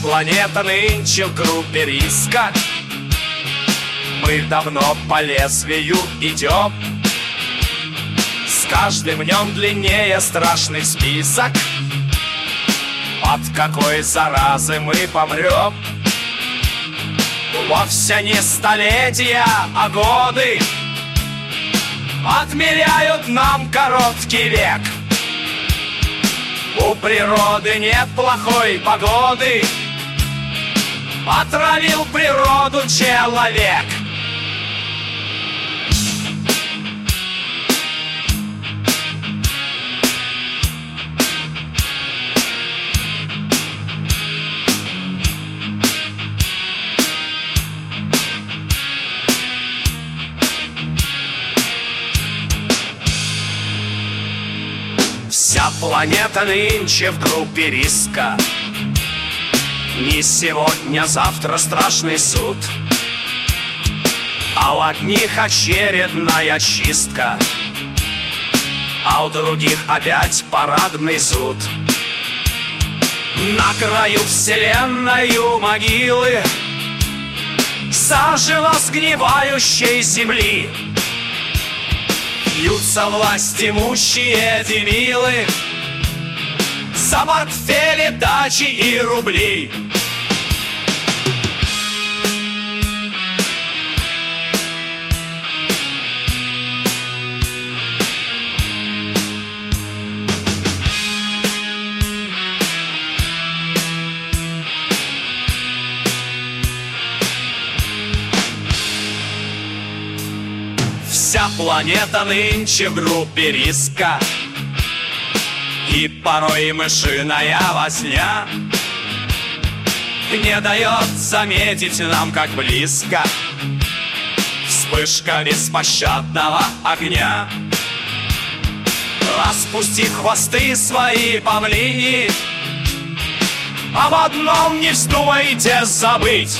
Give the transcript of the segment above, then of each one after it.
планета нынче в группе риска. Мы давно по лезвию идем, с каждым днем длиннее страшный список. От какой заразы мы помрем? Вовсе не столетия, а годы отмеряют нам короткий век. У природы нет плохой погоды, отравил природу человек. Вся планета нынче в группе риска. Не сегодня, завтра страшный суд, а у одних очередная чистка, а у других опять парадный суд. На краю вселенной могилы заживо сгнивающей земли бьются власть имущие дебилы за портфели, дачи и рубли. Вся планета нынче в группе риска, и порой мышиная возня не дает заметить нам, как близко вспышка беспощадного огня. Распусти хвосты свои, павлини, об одном не вздумайте забыть,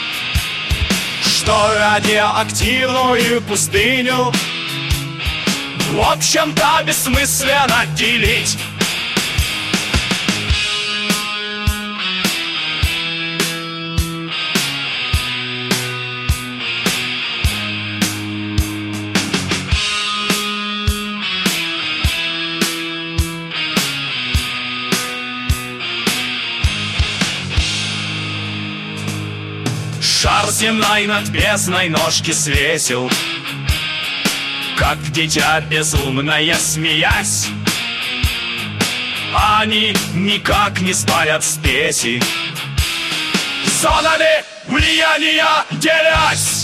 что радиоактивную пустыню в общем-то бессмысленно делить. Шар земной над бездной ножки свесил, как дитя безумное смеясь. Они никак не спалят спеси, зонами влияния делясь.